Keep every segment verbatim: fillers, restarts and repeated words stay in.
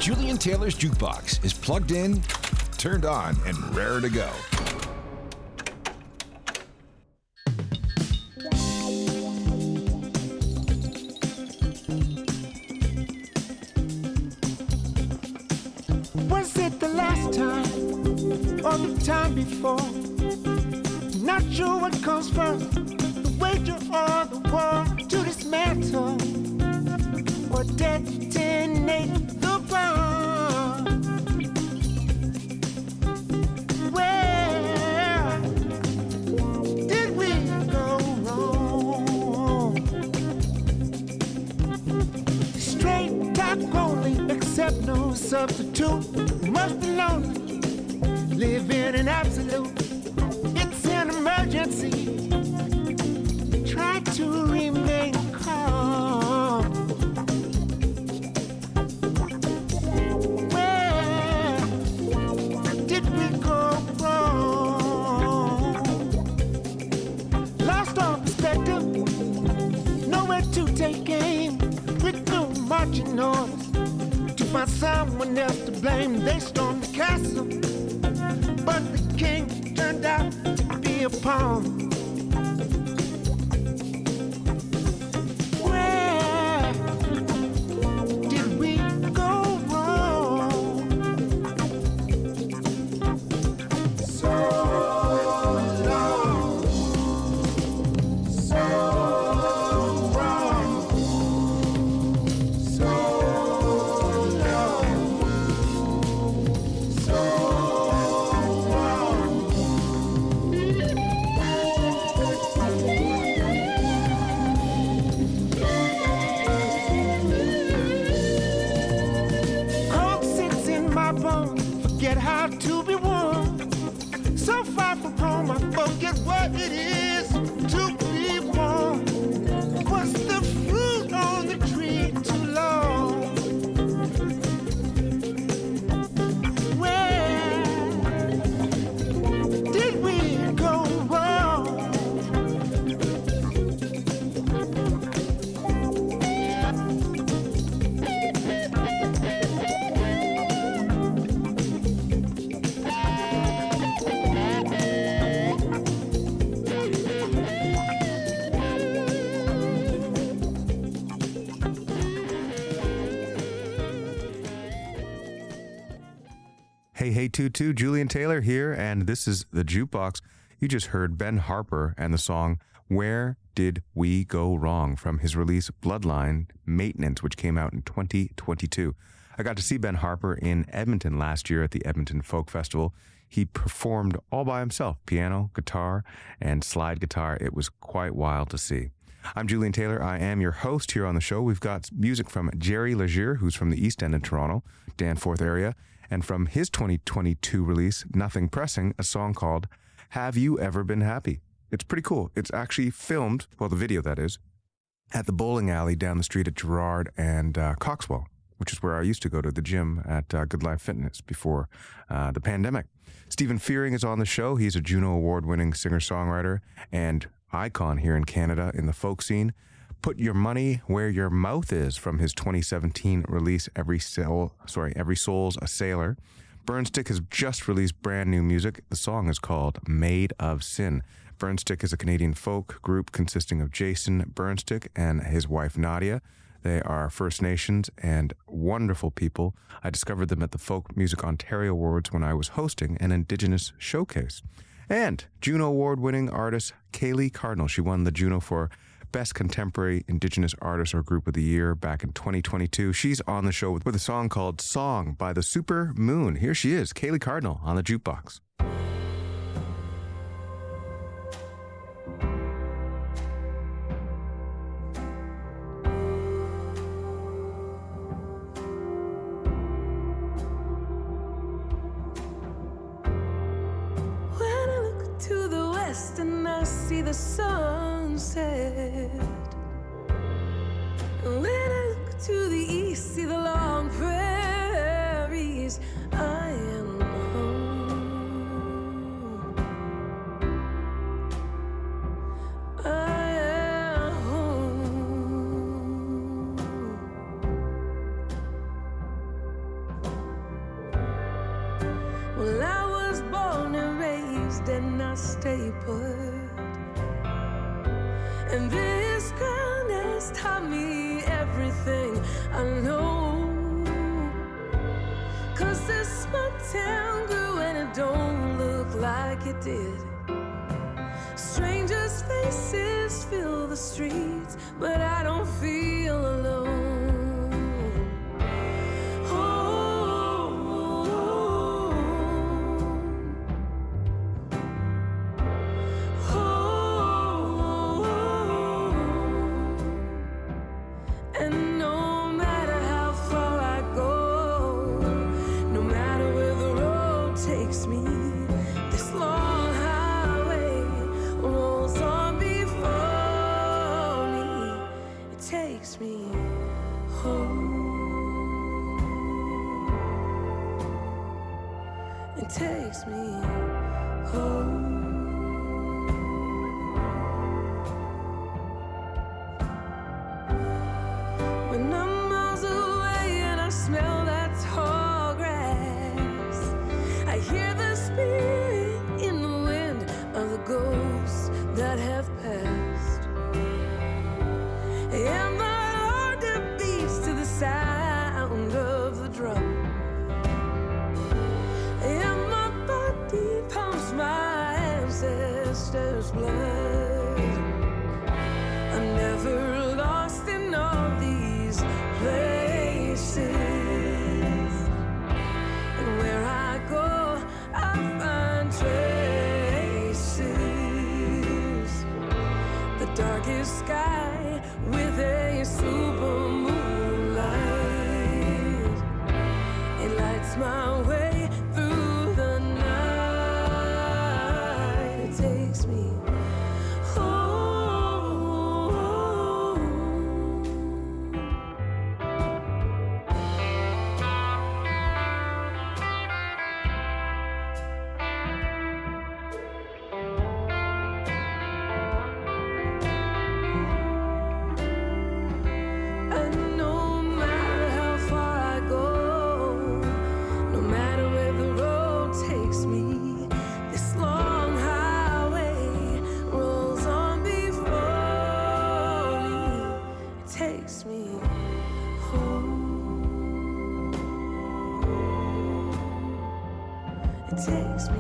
Julian Taylor's Jukebox is plugged in, turned on, and raring to go. Was it the last time or the time before? Not sure what comes first, the wager or the war to dismantle or detonate the bomb. Where did we go wrong? Straight talk only, accept no substitute. Must be lonely, live in an absolute. It's an emergency. Try to remain calm. Where did we go wrong? Lost all perspective, nowhere to take aim. With no marching orders to find someone else to blame. They stormed the castle, but the king turned out to be a pawn. Where did we go wrong? So long, so wrong, so long, so wrong. Cold sits in my bones, forget how to be warm. So far from home, I forget what it is to be warm. Was the fruit on the tree too long? Where did we go wrong? Hey, hey, two two, Julian Taylor here, and this is the Jukebox. You just heard Ben Harper and the song Where Did We Go Wrong from his release Bloodline Maintenance, which came out in twenty twenty-two. I got to see Ben Harper in Edmonton last year at the Edmonton Folk Festival. He performed all by himself, piano, guitar, and slide guitar. It was quite wild to see. I'm Julian Taylor. I am your host here on the show. We've got music from Jerry Leger, who's from the East End of Toronto, Danforth area, and from his twenty twenty-two release, Nothing Pressing, a song called Have You Ever Been Happy? It's pretty cool. It's actually filmed, well, the video that is, at the bowling alley down the street at Gerrard and uh, Coxwell, which is where I used to go to the gym at uh, Good Life Fitness before uh, the pandemic. Stephen Fearing is on the show. He's a Juno Award-winning singer-songwriter and icon here in Canada in the folk scene. Put Your Money Where Your Mouth Is from his twenty seventeen release, Every Soul, sorry, Every Soul's a Sailor. Burnstick has just released brand new music. The song is called Made of Sin. Burnstick is a Canadian folk group consisting of Jason Burnstick and his wife Nadia. They are First Nations and wonderful people. I discovered them at the Folk Music Ontario Awards when I was hosting an Indigenous showcase. And Juno Award-winning artist Kaylee Cardinal. She won the Juno for Best Contemporary Indigenous Artist or Group of the Year back in twenty twenty-two. She's on the show with, with a song called Song by the Super Moon. Here she is, Kaylee Cardinal on the Jukebox. When I look to the west and I see the sunset, and when I look to the east, see the long prairies, I am home. I am home. Well, I was born and raised and I stay put. And this ground has taught me everything I know. Cause this small town grew and it don't look like it did. Strangers' faces fill the streets, but I don't feel alone. Takes me home. When I'm miles away and I smell that tall grass, I hear the spirit in the wind of the ghosts that have passed. And my heart that beats to the sound of the drum. Pumps my ancestors' blood. I'm never lost in all these places. And where I go, I find traces. The darkest sky with a super moonlight. It lights my way through the night. Takes me takes me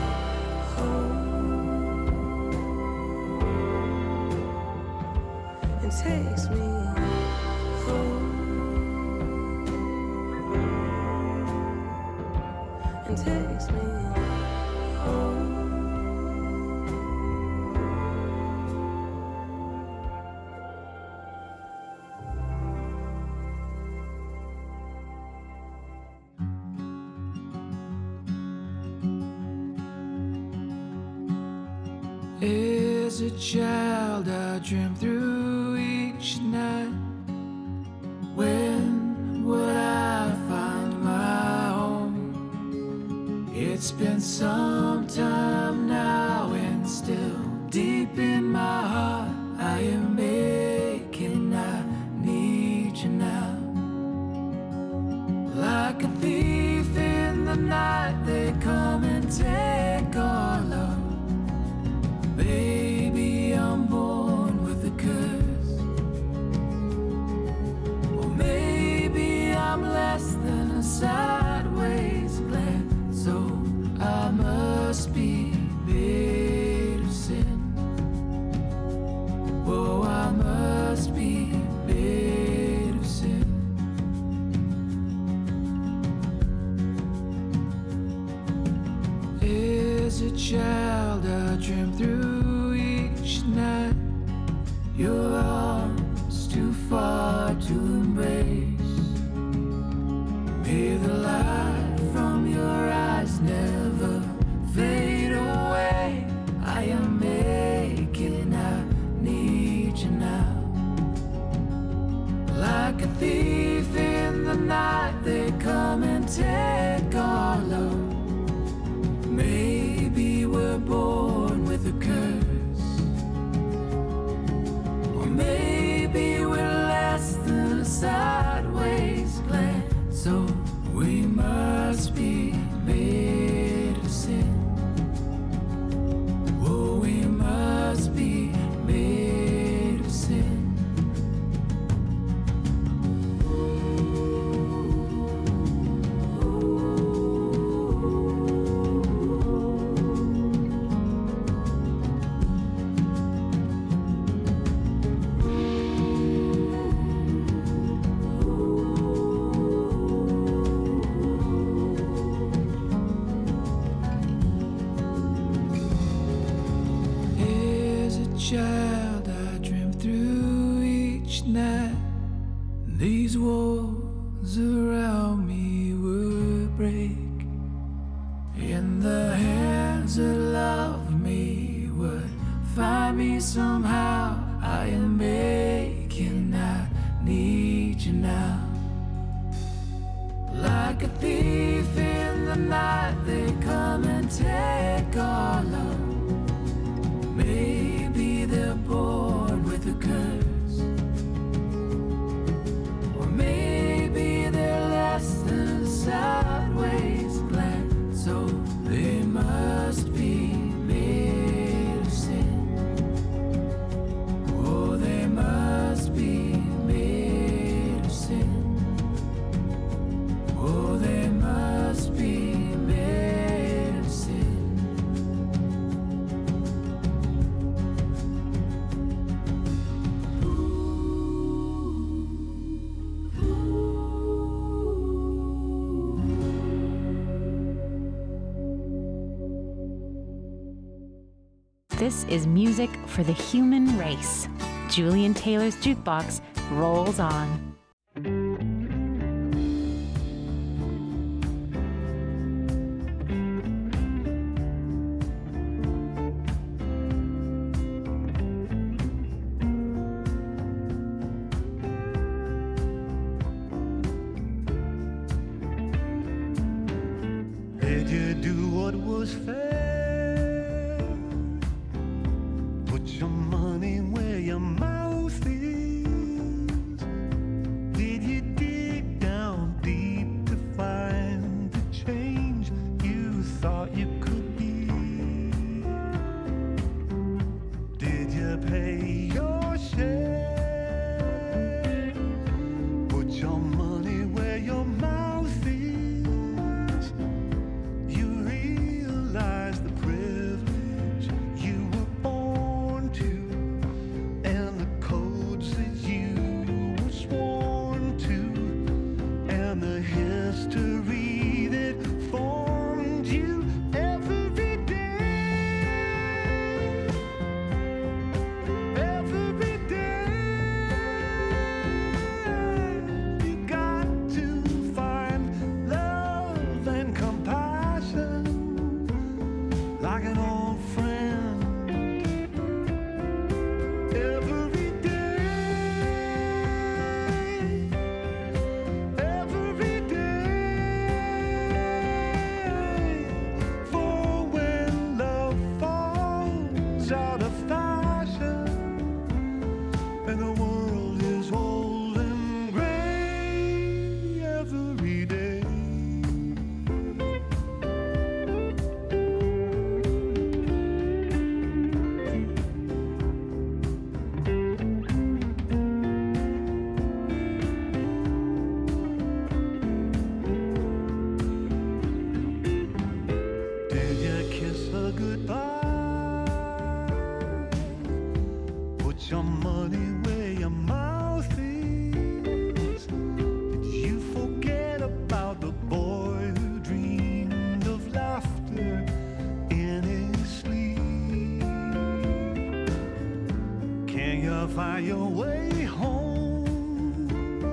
home. It takes me home. It takes me home. As a child, I dreamt through each night. When would I find my home? It's been some time now, and still deep in my heart, I am aching. I need you now. Like a thief in the night, they come and take our love. Baby, I'm born with a curse. Or maybe I'm less than a sideways glance. So I must be made of sin. Oh, I must be made of sin. As a child, I dreamt through each night. Your arms too far to embrace. May the light from your eyes never fade away. I am aching, I need you now. Like a thief in the night, they come and take our love. Maybe we're born with a curse. Or maybe we're less than a sideways glance. So we must be made somehow. I am making, I need you now. Like a thief in the night, they come and take our love. Maybe they're bored with a curse, or maybe they're less than sideways glance. So they must be made of sin. Oh, they must be made of sin. Oh, they must be made of sin. This is music for the human race. Julian Taylor's Jukebox rolls on. Did you do what was fair? Put your money where your mouth is. Did you dig down deep to find the change you thought you could be? Did you pay your share? Put your money where your mouth is. You realize the privilege you were born to, and the codes that you were sworn to, and the history that formed you every day, every day. You got to find love and compassion like an old friend every day, every day. For when love falls out of fashion and the world is old and gray every day. Did you kiss her goodbye? Put your money where your mouth is. Did you forget about the boy who dreamed of laughter in his sleep? Can you find your way home?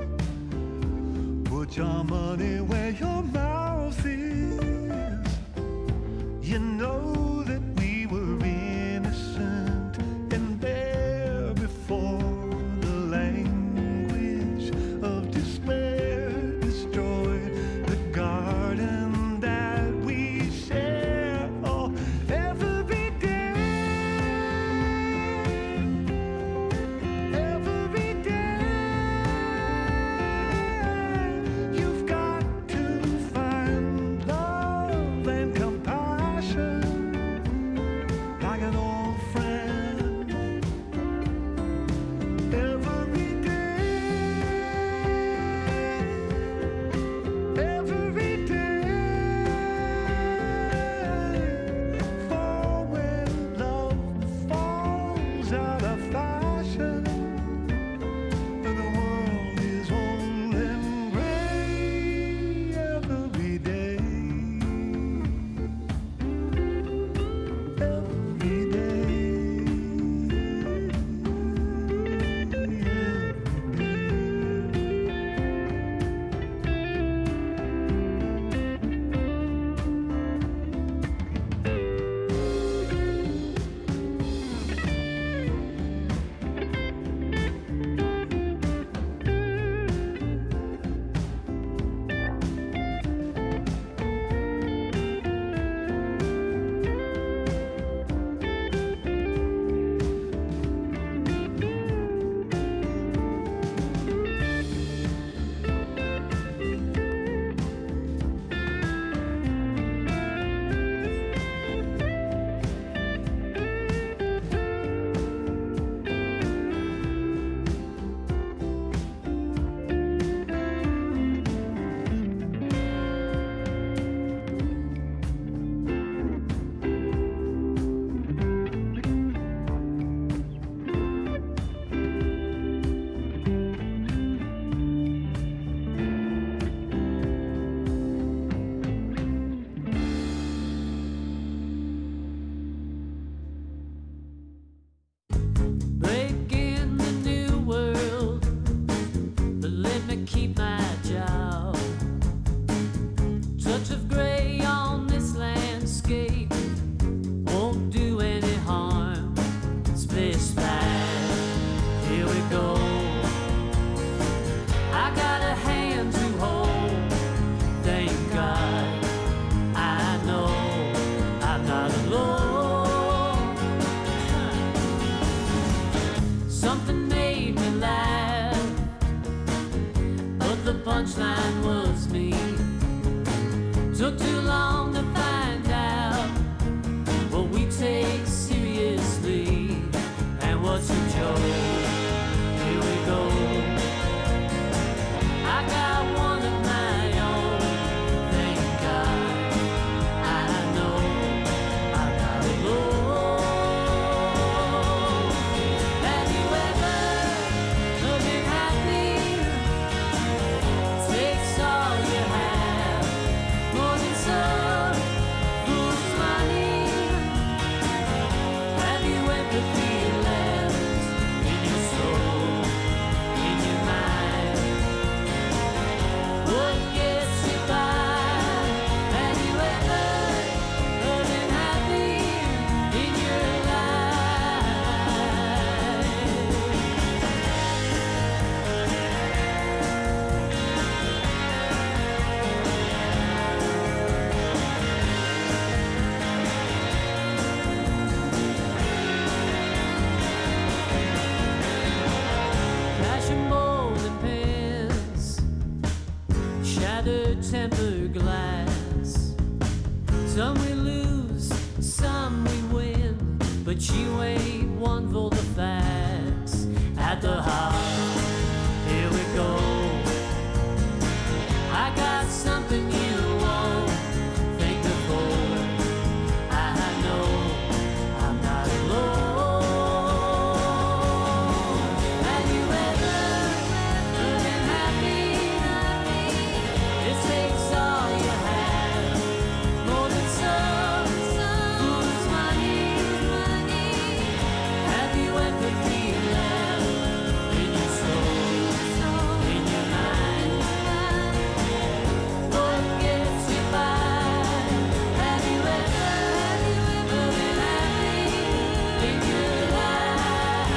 Put your money where your mouth is. You know that we were innocent and bare before the language of despair destroyed the garden that we share. Oh, every day, every day. You've got to find love and compassion tempered glass. Some we lose, some we win, but you ain't one for the facts. At the heart, here we go. I got something you won't think before. I know I'm not alone. Have you ever been happy? It takes all you have, more than some fool's money. Have you ever feel that in your soul, in your mind? What gets you by? Have you ever been happy in your life?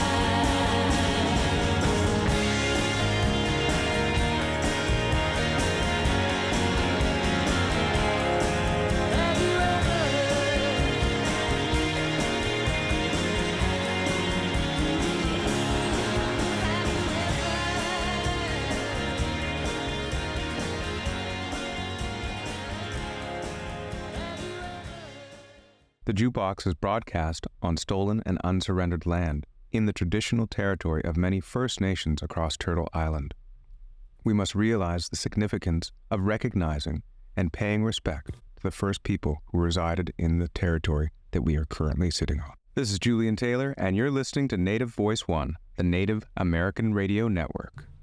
Have you The Jukebox is broadcast on stolen and unsurrendered land in the traditional territory of many First Nations across Turtle Island. We must realize the significance of recognizing and paying respect to the first people who resided in the territory that we are currently sitting on. This is Julian Taylor, and you're listening to Native Voice One, the Native American Radio Network.